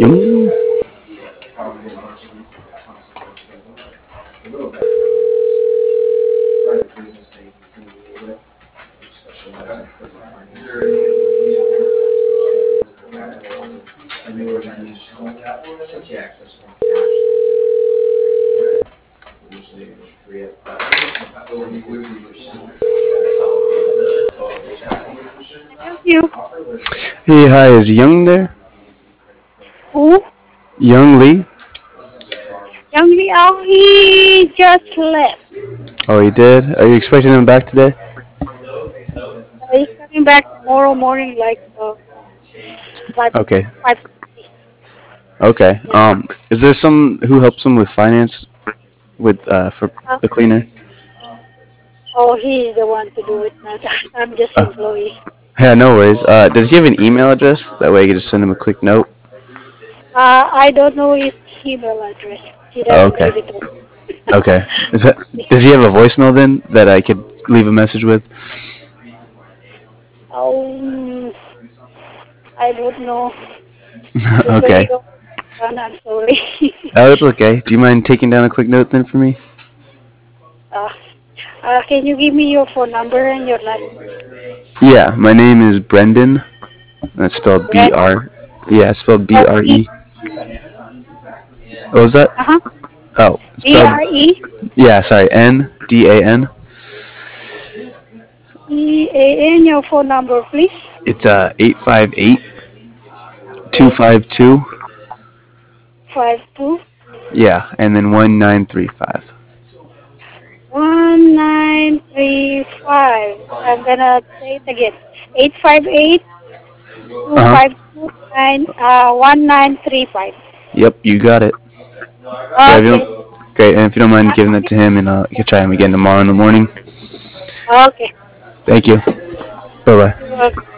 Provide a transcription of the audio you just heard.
Yung. Help you. Hey, hi, is Young there? Who? Young Lee? Young Lee. Oh, he just left. Oh, he did? Are you expecting him back today? He's coming back tomorrow morning, like five Okay. 5:30. Okay. Yeah. Is there some who helps him with finance with for Uh, the cleaner? oh, he's the one to do it. Not I'm just Uh, employee. yeah, no worries. Does he have an email address? That way I can just send him a quick note. I don't know his email address. He Oh, doesn't okay. give it to Okay. Does he have a voicemail then that I could leave a message with? Um, I don't know. I usually Okay. don't. I'm sorry. Oh, that's okay. Do you mind taking down a quick note then for me? uh, can you give me your phone number and your last name? Yeah, my name is Brendan. That's spelled B Brent. R. Yeah, spelled B Oh, R B. E. What was that? Uh-huh. Oh, spelled. BRE. Yeah, sorry. NDAN. EAN, your phone number, please. It's 858-252. 852 Yeah, and then 1935. 1935. I'm gonna say it again. 858 two Uh huh. five two nine 1935. Yep, you got it. Yeah, if you Okay. don't, great. And if you don't mind giving that to him, and you can try him again tomorrow in the morning. Okay. Thank you. Bye bye. You're welcome.